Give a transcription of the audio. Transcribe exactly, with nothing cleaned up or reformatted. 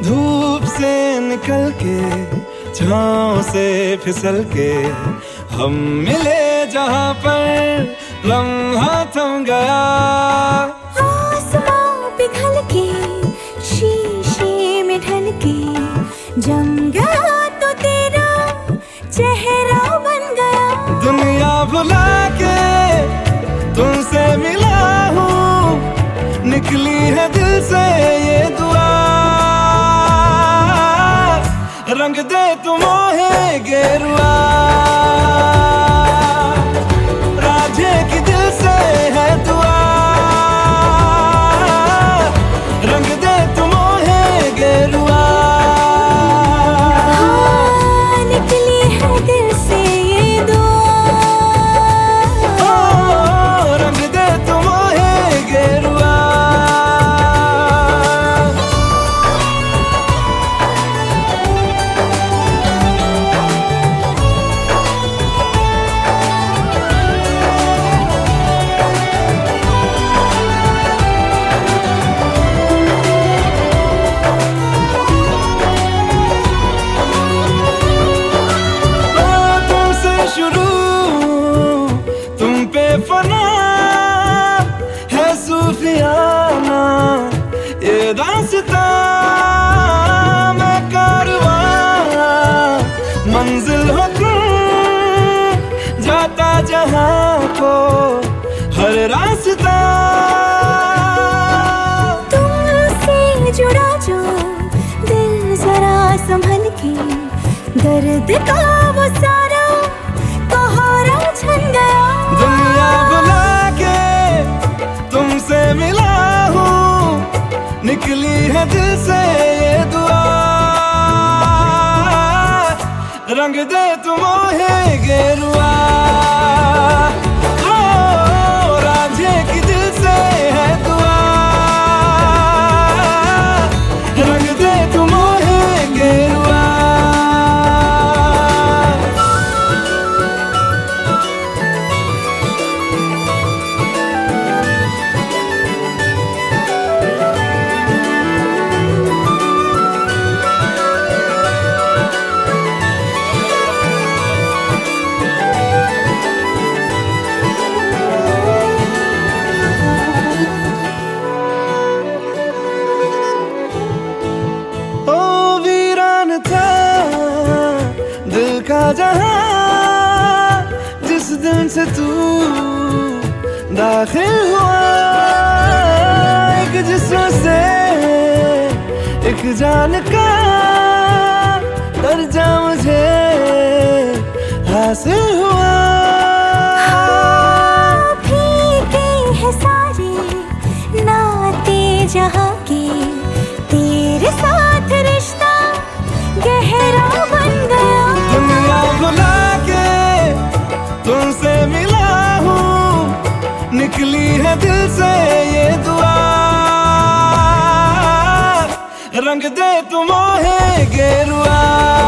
धूप से निकल के छाँव से फिसल के हम मिले जहाँ पर लम्हा थम गया। आसमां पिघल के शीशे में ढल के जम गया तो तेरा चेहरा बन गया। दुनिया भुला के तुमसे मिला हूँ, निकली है दिल से ये दुआ। रंग दे तू मोहे गेरुआ, राधे की दिल से है दुआ। रंग दे तू मोहे गेरुआ, हाँ, निकली है दिल से ये दुआ। ओ, रंग दे तू मोहे गेरुआ। फना है सूफियाना ये दास्तां, मैं कारवां मंजिल हो तुम, जाता जहां को हर रास्ता। तुमसे जुड़ा जो दिल जरा संभल के, दर्द का वो सारा कोहरा छन गया। दुनिया बुला के तुमसे मिला हूँ, निकली है दिल से ये दुआ। रंग दे तू मोहे गेरुआ, ओ, राधे की दिल से है दुआ। रंग दे तू मोहे गेरुआ। का जहां जिस दिन से तू दाखिल हुआ, एक जिस्म से एक जान का दर्जा मुझे हासिल हुआ। हाँ, फीके हैं सारे नाते जहां के, तेरे साथ रिश्ता गहरा बन गया। दुनिया भुला के तुमसे मिला हूँ, निकली है दिल से ये दुआ। रंग दे तू मोहे गेरुआ।